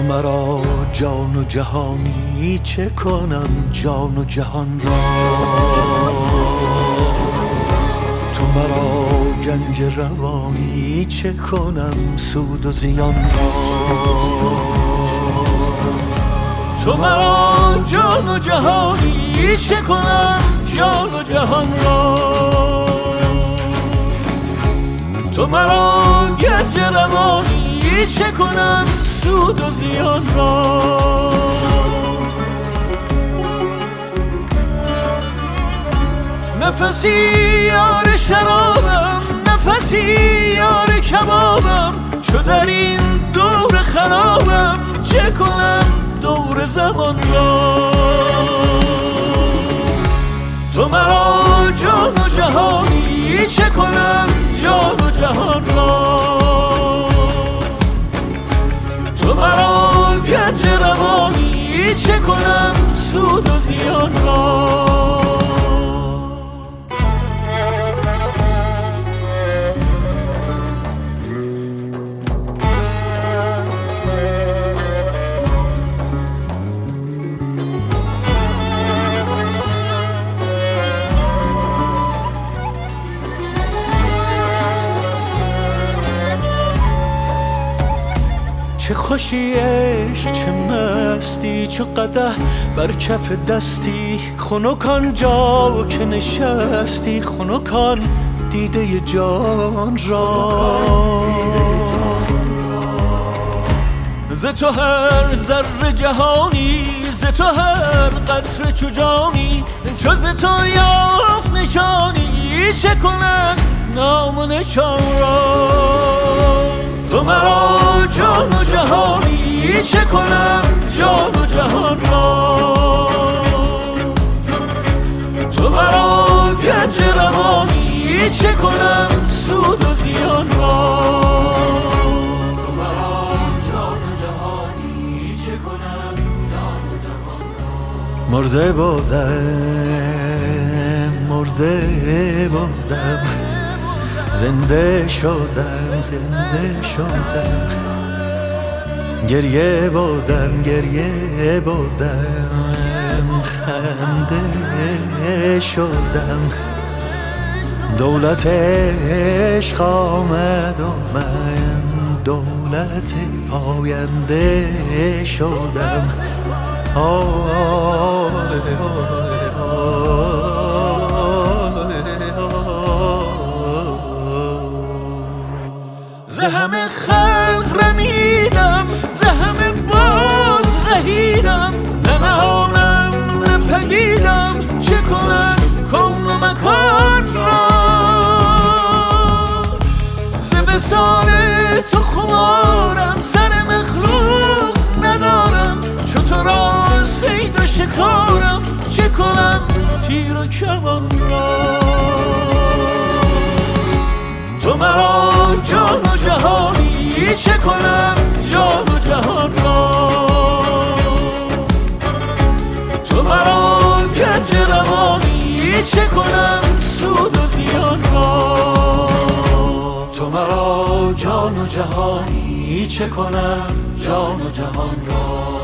مرا جان و جهانی چه کنم جان و جهان را، تو مرا گنج روانی چه کنم سود و زیان را، تو مرا جان و جهانی چه کنم جان و جهان را، تو مرا گنج روانی چه کنم سود و زیان را. نفسی یار شرابم، نفسی یار کبابم، چو در این دور خرابم چه کنم دور زمان را، تو مرا جان و جهانی چه کنم جان و جهان را، تو مرا گنج روانی چه کنم سود و زیان را. چه خوشی عشق چه مستی، چه قدح بر کف دستی، خنکان جا که نشستی، خنکان دیده جان را، ز تو هر ذره جهانی، ز تو هر قطره چو جانی، چو ز تو یافت نشانی چه کنن نام و نشان را، تو مرا جان و جهانی چه کنم جان و جهان را، تو مرا گنج روانی چه کنم سود و زیان را، تو مرا جان و جهانی چه کنم جان و جهان را. مرده بودم زنده شدم، زنده شدم، گریه بودم خنده شدم، دولت عشق آمد و من دولت پاینده شدم. ز همه خلق رمیدم، ز همه باز زهیدم، نه نهانم نه پدیدم چه کنم کون و مکان را، ز وصال تو خمارم، سر مخلوق ندارم، چو تو را صید و شکارم چه کنم تیر و کمان را، تو مرا جان و جهانی چه کنم جان و جهان را، تو مرا گنج روانی چه کنم سود و زیان را، تو مرا جان و جهانی چه کنم جان و جهان را.